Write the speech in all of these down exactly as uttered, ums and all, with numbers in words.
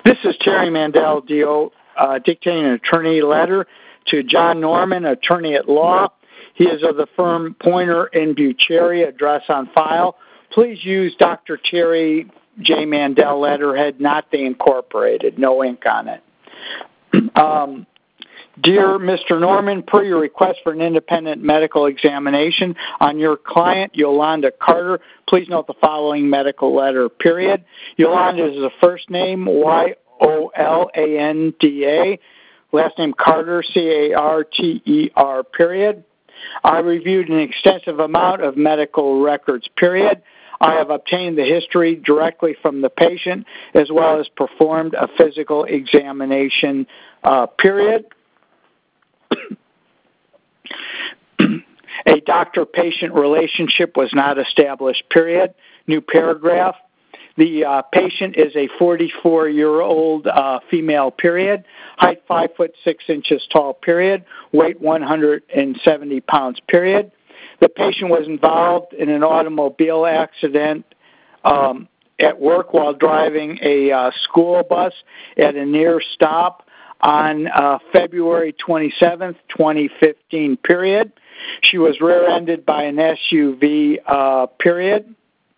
This is Terry Mandel, D O, uh, dictating an attorney letter to John Norman, attorney at law. He is of the firm Pointer and Bucherri, address on file. Please use Doctor Terry J. Mandel letterhead, not the incorporated, no ink on it. Um, Dear Mister Norman, per your request for an independent medical examination on your client, Yolanda Carter, please note the following medical letter, period. Yolanda is the first name, Y O L A N D A, last name Carter, C A R T E R, period. I reviewed an extensive amount of medical records, period. I have obtained the history directly from the patient as well as performed a physical examination, uh, period. A doctor-patient relationship was not established, period. New paragraph. The uh, patient is a forty-four-year-old uh, female, period. Height five foot six inches tall, period. Weight one hundred seventy pounds, period. The patient was involved in an automobile accident um, at work while driving a uh, school bus at a near stop on uh, February twenty-seventh, twenty fifteen, period. She was rear-ended by an S U V, uh, period.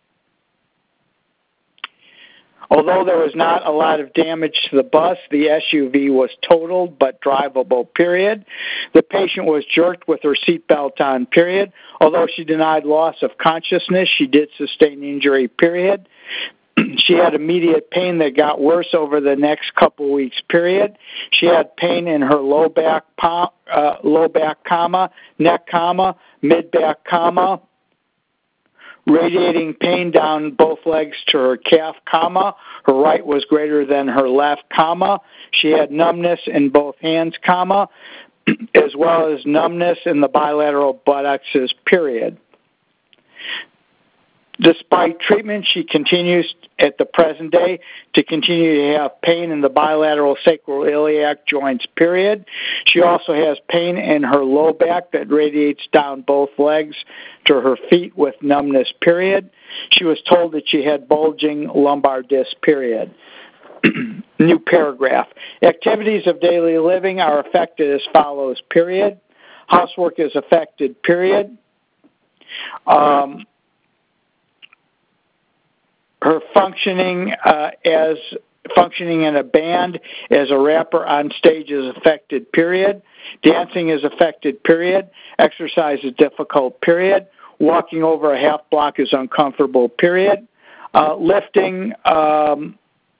Although there was not a lot of damage to the bus, the S U V was totaled but drivable, period. The patient was jerked with her seatbelt on, period. Although she denied loss of consciousness, she did sustain injury, period. She had immediate pain that got worse over the next couple weeks, period. She had pain in her low back, uh, low back, comma, neck, comma, mid back, comma, radiating pain down both legs to her calf, comma. Her right was greater than her left, comma. She had numbness in both hands, comma, as well as numbness in the bilateral buttocks, period. Despite treatment, she continues at the present day to continue to have pain in the bilateral sacroiliac joints, period. She also has pain in her low back that radiates down both legs to her feet with numbness, period. She was told that she had bulging lumbar disc, period. New paragraph. Activities of daily living are affected as follows, period. Housework is affected, period. Um, Her functioning uh, as functioning in a band as a rapper on stage is affected, period. Dancing is affected, period. Exercise is difficult, period. Walking over a half block is uncomfortable, period. Uh, lifting um,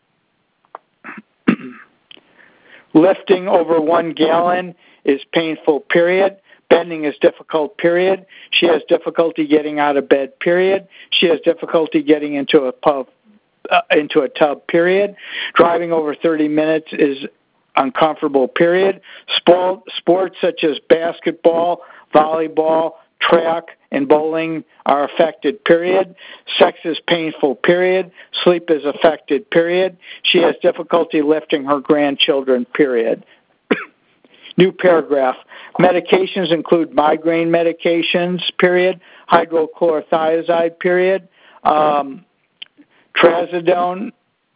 lifting over one gallon is painful, period. Bending is difficult, period. She has difficulty getting out of bed, period. She has difficulty getting into a pub, uh, into a tub, period. Driving over thirty minutes is uncomfortable, period. Sport, sports such as basketball, volleyball, track, and bowling are affected, period. Sex is painful, period. Sleep is affected, period. She has difficulty lifting her grandchildren, period. New paragraph. Medications include migraine medications, period, hydrochlorothiazide, period, um, trazodone,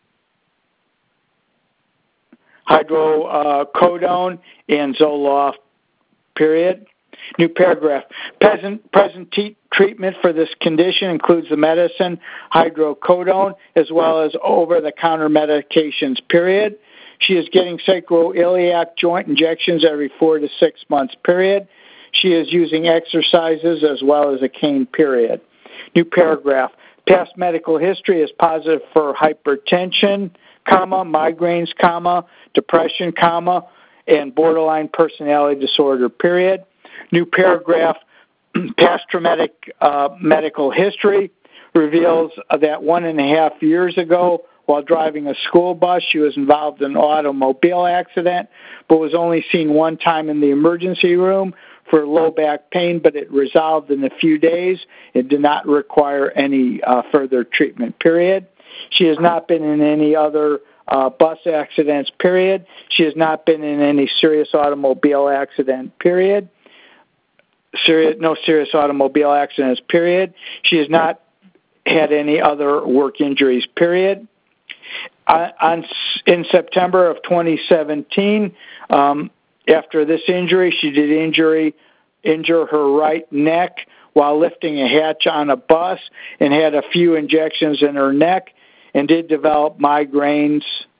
hydrocodone, and Zoloft, period. New paragraph. Present, present t- treatment for this condition includes the medicine hydrocodone as well as over-the-counter medications, period. She is getting sacroiliac joint injections every four to six months, period. She is using exercises as well as a cane, period. New paragraph. Past medical history is positive for hypertension, comma, migraines, comma, depression, comma, and borderline personality disorder, period. New paragraph. Past traumatic uh, medical history reveals that one and a half years ago, while driving a school bus, she was involved in an automobile accident, but was only seen one time in the emergency room for low back pain, but it resolved in a few days. It did not require any uh, further treatment, period. She has not been in any other uh, bus accidents, period. She has not been in any serious automobile accident, period. Serious, no serious automobile accidents, period. She has not had any other work injuries, period. on, on in September of twenty seventeen, um, after this injury, she did injury injure her right neck while lifting a hatch on a bus and had a few injections in her neck and did develop migraines,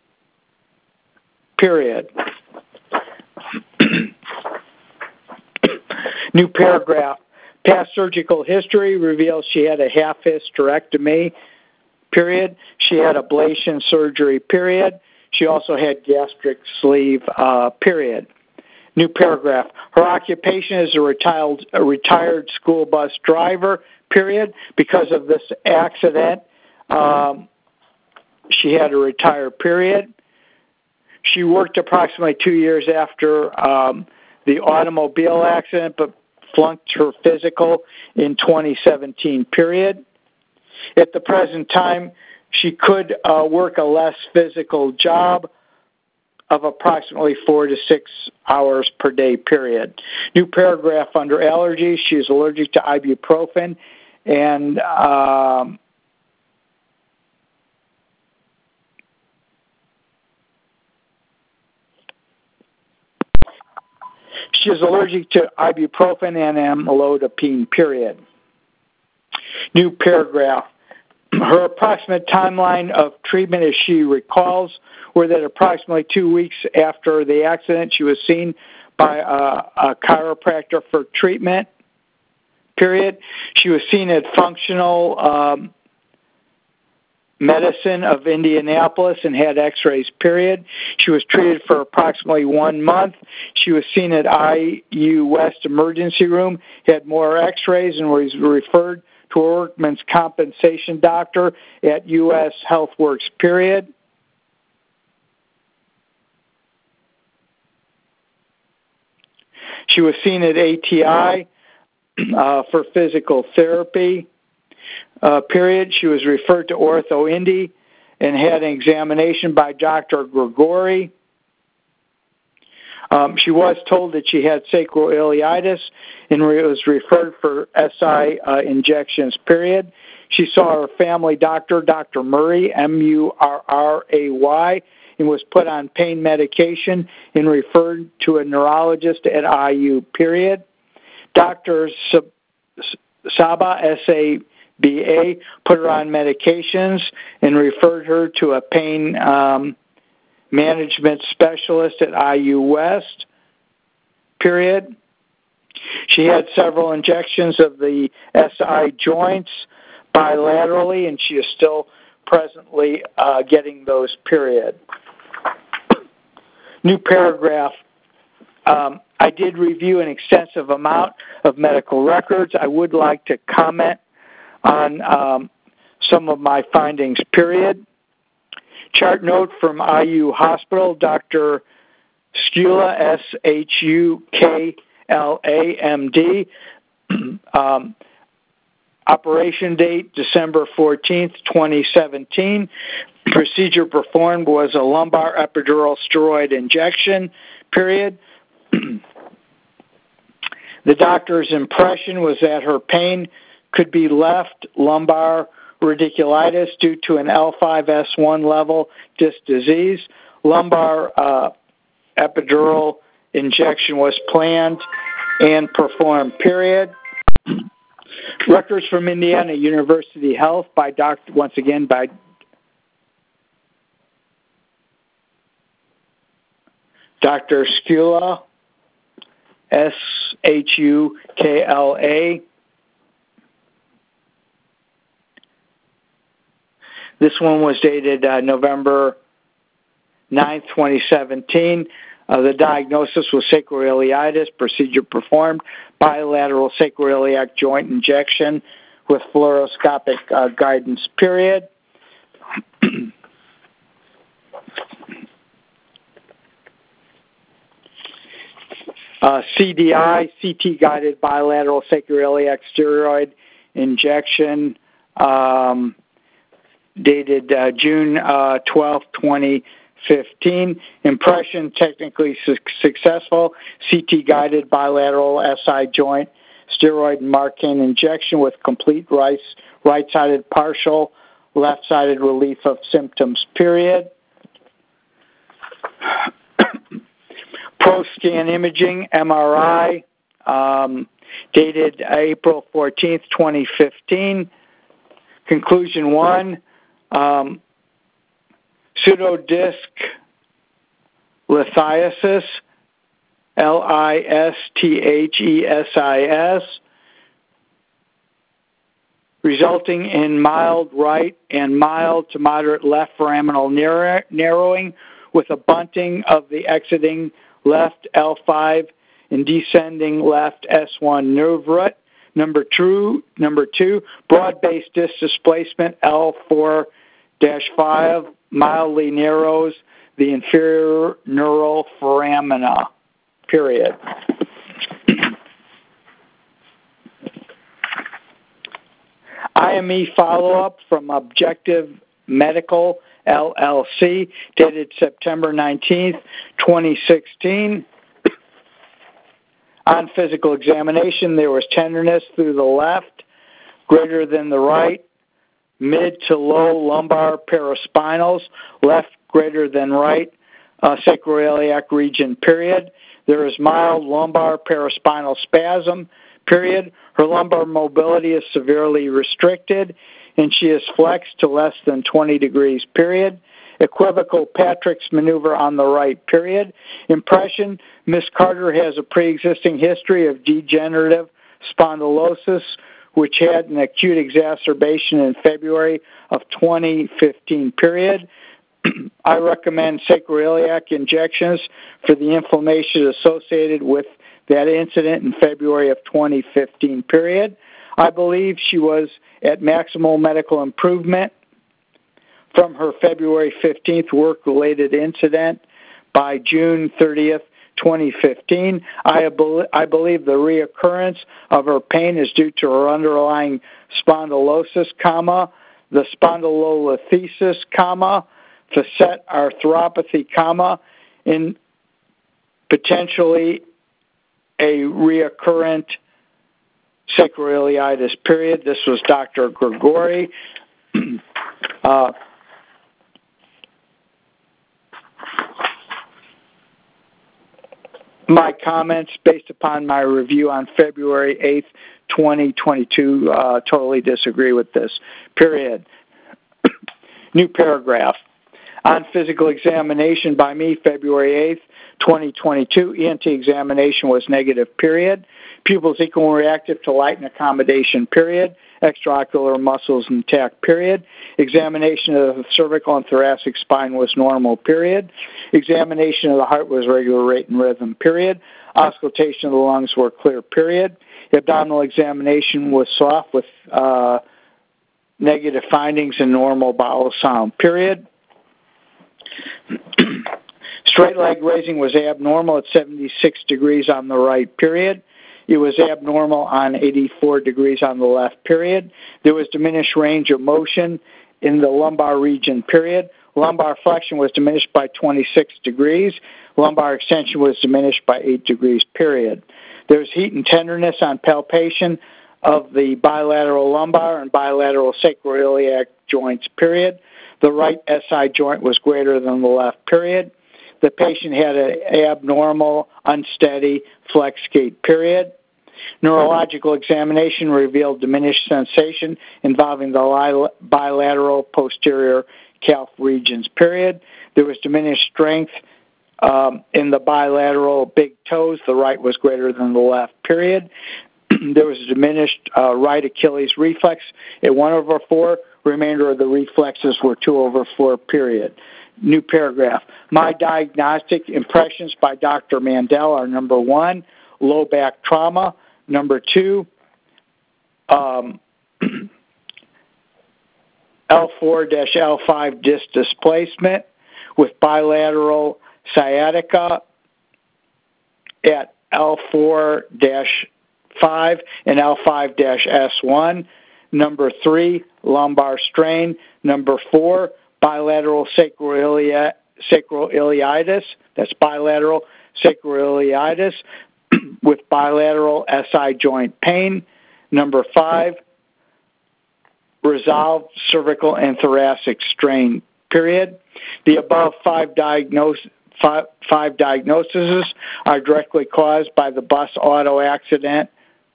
period. New paragraph. Past surgical history reveals she had a half hysterectomy, period. She had ablation surgery, period. She also had gastric sleeve, uh, period. New paragraph. Her occupation is a retired, a retired school bus driver, period. Because of this accident, um, she had to retire, period. She worked approximately two years after um, the automobile accident, but flunked her physical in twenty seventeen, period. At the present time, she could uh, work a less physical job of approximately four to six hours per day, period. New paragraph under allergies. She is allergic to ibuprofen and um, she is allergic to ibuprofen and amlodipine, period. New paragraph. Her approximate timeline of treatment, as she recalls, were that approximately two weeks after the accident, she was seen by a, a chiropractor for treatment, period. She was seen at Functional um, Medicine of Indianapolis and had x-rays, period. She was treated for approximately one month. She was seen at I U West Emergency Room, had more x-rays, and was referred to a workman's compensation doctor at U S HealthWorks, period. She was seen at A T I uh, for physical therapy, uh, period. She was referred to OrthoIndy and had an examination by Doctor Grigori. Um, she was told that she had sacroiliitis and was referred for S I uh, injections, period. She saw her family doctor, Doctor Murray, M U R R A Y, and was put on pain medication and referred to a neurologist at I U, period. Doctor Saba, S A B A, put her on medications and referred her to a pain um, management specialist at I U West, period. She had several injections of the S I joints bilaterally, and she is still presently uh, getting those, period. New paragraph. Um, I did review an extensive amount of medical records. I would like to comment on um, some of my findings, period. Chart note from I U Hospital, Doctor Skula, S H U K L A, M D. Um, operation date, December fourteenth, twenty seventeen. Procedure performed was a lumbar epidural steroid injection, period. The doctor's impression was that her pain could be left lumbar radiculitis due to an L five S one level disc disease. Lumbar uh, epidural injection was planned and performed, period. Records from Indiana University Health by Doctor once again by Doctor Skula, S H U K L A. This one was dated uh, November ninth, twenty seventeen. Uh, the diagnosis was sacroiliitis, procedure performed, bilateral sacroiliac joint injection with fluoroscopic uh, guidance, period. uh, C D I, C T-guided bilateral sacroiliac steroid injection, um, dated uh, June uh, twelfth, twenty fifteen. Impression technically su- successful. C T-guided bilateral S I joint steroid marking injection with complete right, right-sided partial, left-sided relief of symptoms, period. ProScan imaging, M R I, um, dated April fourteenth, twenty fifteen. Conclusion one, um, pseudodisc lithiasis, L I S T H E S I S, resulting in mild right and mild to moderate left foraminal narrowing with a bunting of the exiting left L five and descending left S one nerve root. Number two, number two, broad-based disc displacement L four dash five mildly narrows the inferior neural foramina, period. I M E follow-up from Objective Medical, L L C, dated September nineteenth, twenty sixteen. On physical examination, there was tenderness through the left, greater than the right, mid to low lumbar paraspinals, left greater than right, uh, sacroiliac region, period. There is mild lumbar paraspinal spasm, period. Her lumbar mobility is severely restricted, and she is flexed to less than twenty degrees, period. Equivocal Patrick's maneuver on the right, period. Impression, Miss Carter has a pre-existing history of degenerative spondylosis, which had an acute exacerbation in February of twenty fifteen, period. I recommend sacroiliac injections for the inflammation associated with that incident in February of twenty fifteen, period. I believe she was at maximal medical improvement from her February fifteenth work-related incident by June thirtieth, twenty fifteen. I, I believe the reoccurrence of her pain is due to her underlying spondylosis, comma, the spondylolisthesis, comma, facet arthropathy, comma, in potentially a reoccurrent sacroiliitis, period. This was Doctor Grigori. uh, My comments based upon my review on February eighth, twenty twenty-two, uh, totally disagree with this, period. New paragraph. On physical examination by me, February eighth, twenty twenty-two, E N T examination was negative, period. Pupils equal and reactive to light and accommodation, period. Extraocular muscles intact, period. Examination of the cervical and thoracic spine was normal, period. Examination of the heart was regular rate and rhythm, period. Auscultation of the lungs were clear, period. Abdominal examination was soft with uh, negative findings and normal bowel sound, period. Straight leg raising was abnormal at seventy-six degrees on the right, period. It was abnormal on eighty-four degrees on the left, period. There was diminished range of motion in the lumbar region, period. Lumbar flexion was diminished by twenty-six degrees. Lumbar extension was diminished by eight degrees, period. There was heat and tenderness on palpation of the bilateral lumbar and bilateral sacroiliac joints, period. The right S I joint was greater than the left, period. The patient had an abnormal, unsteady flex gait, period. Neurological examination revealed diminished sensation involving the bilateral posterior calf regions, period. There was diminished strength um, in the bilateral big toes. The right was greater than the left, period. There was a diminished uh, right Achilles reflex at one over four. Remainder of the reflexes were two over four, period. New paragraph. My diagnostic impressions by Doctor Mandel are number one, low back trauma. Number two, um, L four L five disc displacement with bilateral sciatica at L four five and L five S one. Number three, lumbar strain. Number four, bilateral sacroiliitis, that's bilateral sacroiliitis with bilateral S I joint pain. Number five, resolved cervical and thoracic strain, period. The above five, diagnose, five, five diagnoses are directly caused by the bus auto accident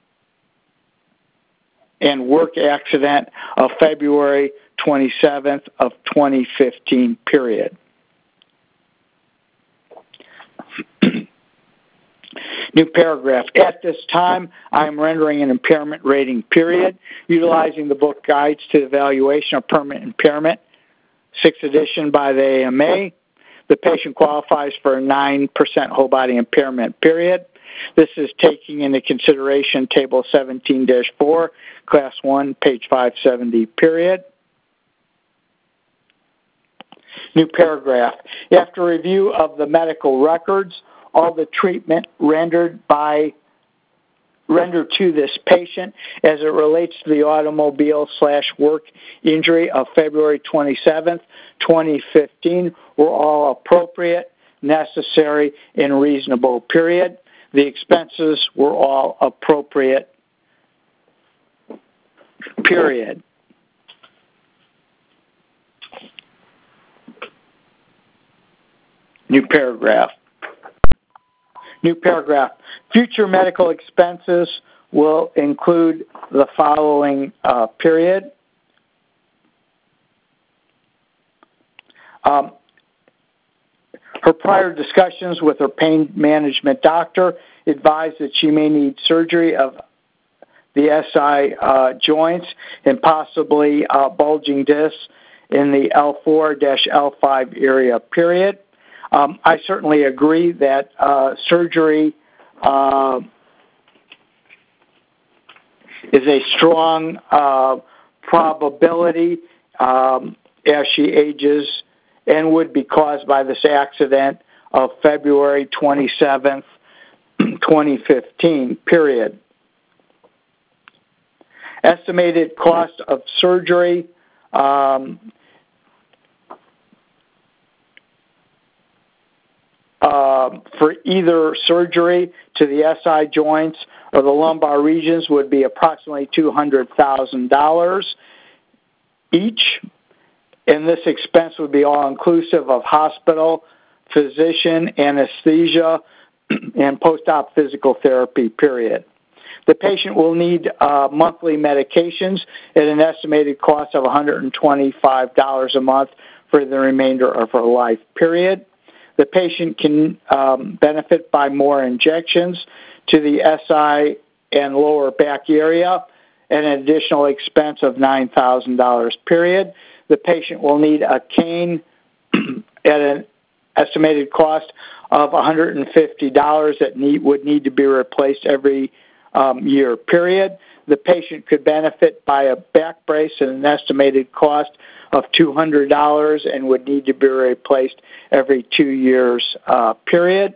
and work accident of February twenty-seventh of twenty fifteen, period. New paragraph. At this time, I am rendering an impairment rating, period, utilizing the book Guides to the Evaluation of Permanent Impairment, sixth edition by the A M A. The patient qualifies for a nine percent whole body impairment, period. This is taking into consideration Table seventeen dash four, Class one, page five seventy, period. New paragraph. After review of the medical records, all the treatment rendered by rendered to this patient as it relates to the automobile slash work injury of February twenty-seventh, twenty fifteen were all appropriate, necessary, and reasonable, period. The expenses were all appropriate, period. New paragraph. New paragraph. Future medical expenses will include the following uh, period. Um, her prior discussions with her pain management doctor advised that she may need surgery of the S I uh, joints and possibly uh, bulging discs in the L four to L five area, period. Um, I certainly agree that uh, surgery uh, is a strong uh, probability um, as she ages and would be caused by this accident of February twenty-seventh, twenty fifteen, period. Estimated cost of surgery um, Uh, for either surgery to the S I joints or the lumbar regions would be approximately two hundred thousand dollars each, and this expense would be all inclusive of hospital, physician, anesthesia, and post-op physical therapy, period. The patient will need uh, monthly medications at an estimated cost of one hundred twenty-five dollars a month for the remainder of her life, period. The patient can um, benefit by more injections to the S I and lower back area at an additional expense of nine thousand dollars, period. The patient will need a cane at an estimated cost of one hundred fifty dollars that need, would need to be replaced every um, year, period. The patient could benefit by a back brace at an estimated cost of two hundred dollars and would need to be replaced every two years, uh, period.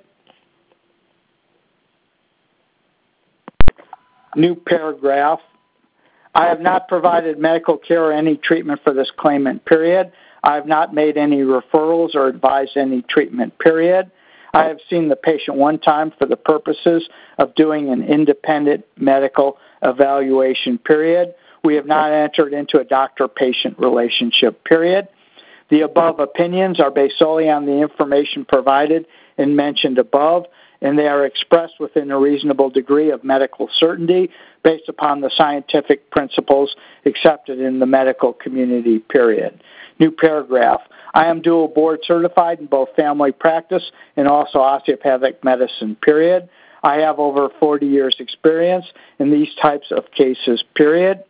New paragraph. I have not provided medical care or any treatment for this claimant, period. I have not made any referrals or advised any treatment, period. I have seen the patient one time for the purposes of doing an independent medical evaluation, period. We have not entered into a doctor-patient relationship, period. The above opinions are based solely on the information provided and mentioned above, and they are expressed within a reasonable degree of medical certainty based upon the scientific principles accepted in the medical community, period. New paragraph. I am dual board certified in both family practice and also osteopathic medicine, period. I have over forty years experience in these types of cases, period.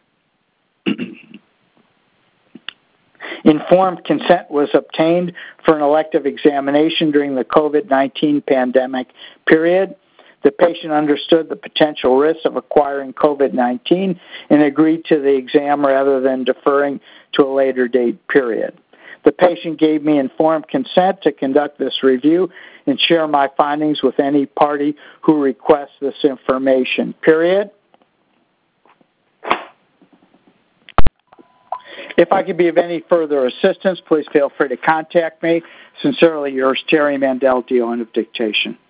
Informed consent was obtained for an elective examination during the COVID nineteen pandemic period. The patient understood the potential risks of acquiring COVID nineteen and agreed to the exam rather than deferring to a later date, period. The patient gave me informed consent to conduct this review and share my findings with any party who requests this information, period. If I could be of any further assistance, please feel free to contact me. Sincerely yours, Terry Mandel, D O N of Dictation.